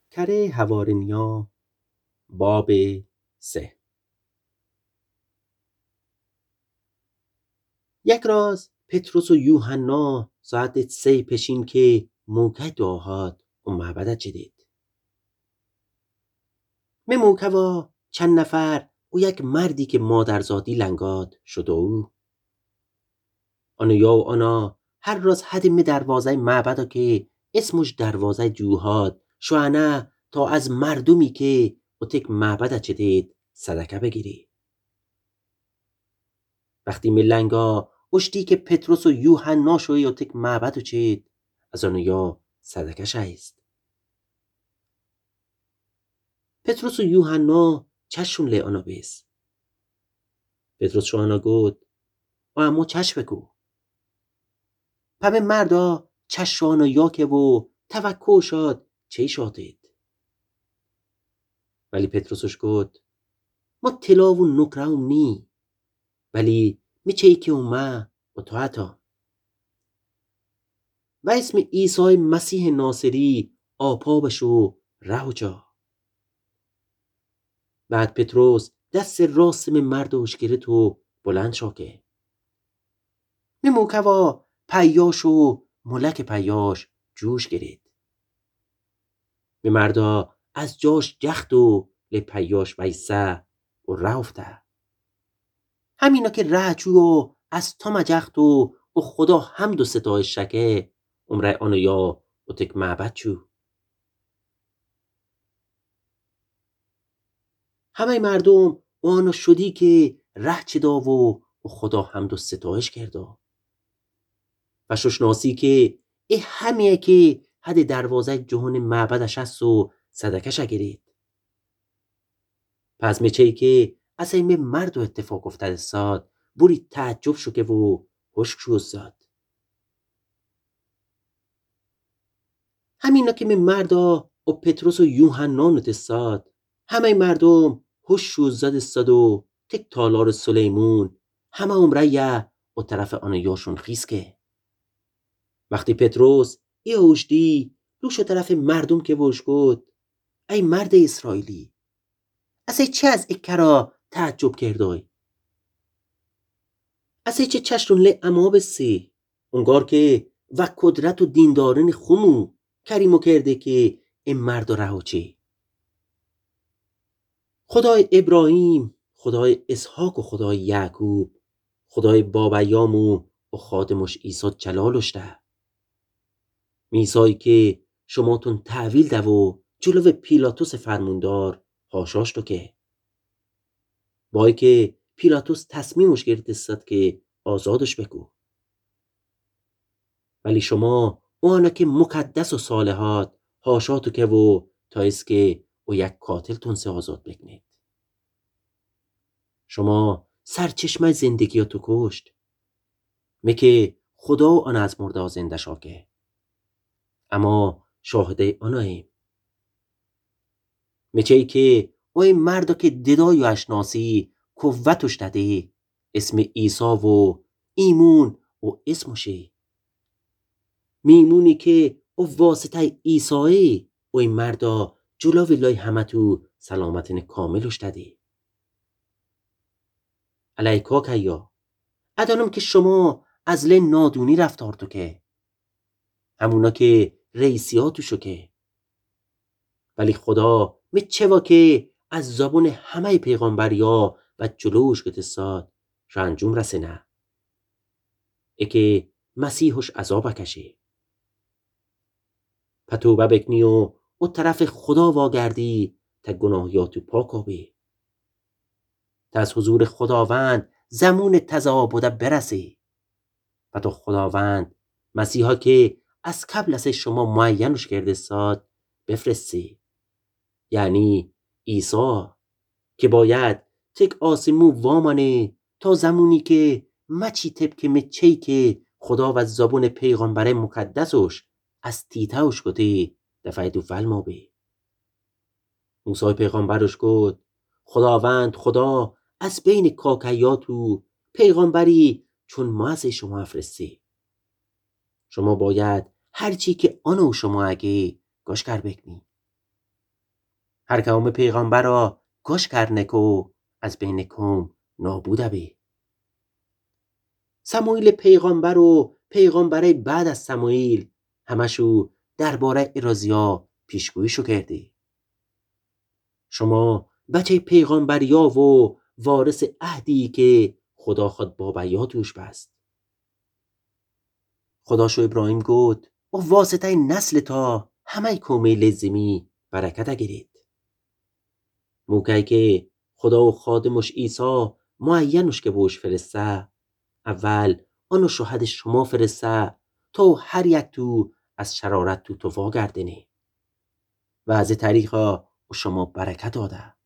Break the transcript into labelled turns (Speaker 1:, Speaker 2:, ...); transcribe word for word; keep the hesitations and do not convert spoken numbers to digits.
Speaker 1: کره حوارنیا باب سه. یک راز پتروس و یوحنا ساعت سه پشین که موکه داهات و معبدت جدید. می موکه و چند نفر و یک مردی که مادرزادی لنگاد شد او. آنو یا و آنا هر راز حد می دروازه معبده که اسمش دروازه جوهاد شوانه تا از مردمی که و تک معبدت جدید صدقه بگیری. وقتی می لنگا اشتی که پتروس و یوحنا شوی و تک معبدو چید از آنو یا صدقه شایست. پتروس و یوحنا چشون لی آنا بیس. پتروس شو آنا گود و اما چش بگو. پمه مردا چش شو آنا یا که و توکو شاد چه شادید. ولی پتروسش گود ما تلا و نکراوم نی ولی می چه که اومه و تو حتا و اسم عیسی مسیح ناصری آپا بشو رهو جا. بعد پتروس دست راست می مردوش گرت و بلند شاکه. می موکوا پیاش و ملک پیاش جوش گرید. می مردا از جاش جخت و لی پیاش ویسه و رفته. همینا که ره چو و از تا جخت و و خدا حمد و ستایش شکه عمره آنو یا و تک معبد چو. همه مردم آنو شدی که ره چه دا و و خدا حمد و ستایش کردا. و ششناسی که ای همیه که حد دروازه جهان معبدش هست و صدقش گرید. پس میچه که از این مرد و اتفاق افتاد ساد بوری تعجب شو که و هشک شو زاد. همینا که می مردا و پتروس و یوحنا نت ساد همه مردم هش شو زاد ساد و تک تالار سلیمون همه عمره یه و طرف آن یاشون خیز که. وقتی پتروس ای اوشدی روش طرف مردم که وش گود ای مرد اسرائیلی اصلا چه از اکرا تعجب کردای؟ اصلا چه چشتون لی اما بسی اونگار که و قدرت و دیندارن خمو کریمو کرده که این مرد رهو چی؟ خدای ابراهیم، خدای اسحاق و خدای یعقوب، خدای بابایامو و خادمش عیسی جلالش ده. میسایی که شماتون تحویل ده و جلو پیلاتوس فرموندار هاشاش تو که بای که پیلاتوس تصمیمش گرفت استاد که آزادش بگو. ولی شما اوانا که مقدس و صالحات هاشاتو که و تا ایست که او یک قاتل تونسه آزاد بکنید. شما سرچشمه زندگیاتو کشت میکه خدا آن از مرده زنده شاکه اما شاهده آناییم. میچه ای که او این مردو که ددای و اشناسی قوتش داده اسم عیسی و ایمون و اسمشه میمونی که او واسطه عیسی او این مردا جلو ولای همه تو سلامتن کاملش داده. علیکا کیا ادانم که شما از لین نادونی رفتار تو که همونا که رئیسیاتوشو که ولی خدا می چه وا که از زبون همه پیغمبریا و جلوش که تساد رنجوم رسنه ای که مسیحش عذاب کشه پتوبه بکنی و او طرف خدا واگردی تا گناهیاتو پاکا بی تا از حضور خداوند زمون تزابوده برسی و تو خداوند مسیحا که از قبل از شما معینش کرده ساد بفرستی یعنی عیسی که باید تک آسمو وامانه تا زمونی که مچی تب که مچهی که خدا و زبون پیغمبر مقدسش از تیتاوش کده دفعه دو فلما بی موسی پیغمبرش گفت خداوند خدا از بین کاکیاتو پیغمبری چون ما از شما افرستی شما باید هرچی که آنو شما اگه گاشکر بکنی هر قوم پیغمبر را کش کرنکو از بین قوم نابوده بی. سموئیل پیغمبر و پیغمبره بعد از سموئیل همشو درباره ارازیا پیشگوییشو کردی. شما بچه پیغمبریا و وارث عهدی که خدا خود بابایا توش بست. خدا شو ابراهیم گفت و واسطه نسل تا همه کومه لزمی برکت گرید. موقعی که خدا و خادمش عیسی معینش که بوش فرسته، اول آنو شهد شما فرسته تا هر یک تو از شرارت تو توفا گردنی و از طریقا و شما برکت داده.